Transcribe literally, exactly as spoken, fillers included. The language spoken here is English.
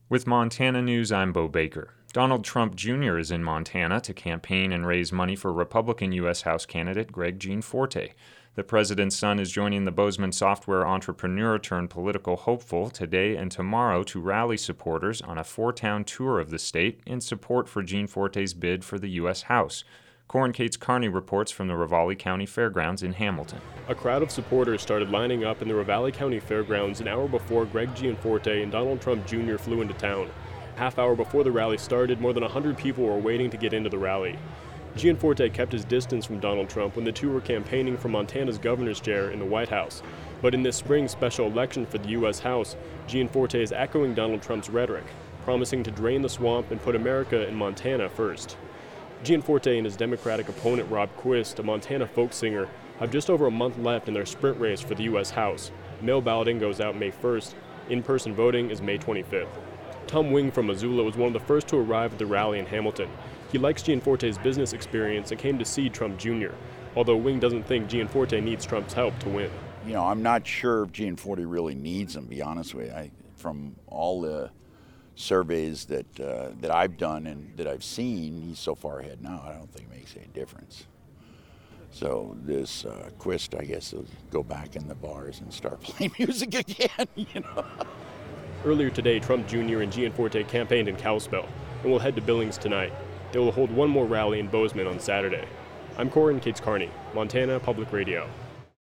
With Montana News, I'm Bo Baker. Donald Trump Junior is in Montana to campaign and raise money for Republican U S House candidate Greg Gianforte. The president's son is joining the Bozeman software entrepreneur turned political hopeful today and tomorrow to rally supporters on a four-town tour of the state in support for Gianforte's bid for the U S House. Corin Cates Carney reports from the Ravalli County Fairgrounds in Hamilton. A crowd of supporters started lining up in the Ravalli County Fairgrounds an hour before Greg Gianforte and Donald Trump Junior flew into town. A half hour before the rally started, more than one hundred people were waiting to get into the rally. Gianforte kept his distance from Donald Trump when the two were campaigning for Montana's governor's chair in the White House. But in this spring special election for the U S House, Gianforte is echoing Donald Trump's rhetoric, promising to drain the swamp and put America and Montana first. Gianforte and his Democratic opponent Rob Quist, a Montana folk singer, have just over a month left in their sprint race for the U S House. Mail balloting goes out May first. In-person voting is May twenty-fifth. Tom Wing from Missoula was one of the first to arrive at the rally in Hamilton. He likes Gianforte's business experience and came to see Trump Junior, although Wing doesn't think Gianforte needs Trump's help to win. You know, I'm not sure if Gianforte really needs him, to be honest with you. I, from all the surveys that uh, that I've done and that I've seen, he's so far ahead now, I don't think it makes any difference. So this uh, Quist, I guess, will go back in the bars and start playing music again, you know. Earlier today, Trump Junior and Gianforte campaigned in Kalispell and will head to Billings tonight. They will hold one more rally in Bozeman on Saturday. I'm Corin Cates Carney, Montana Public Radio.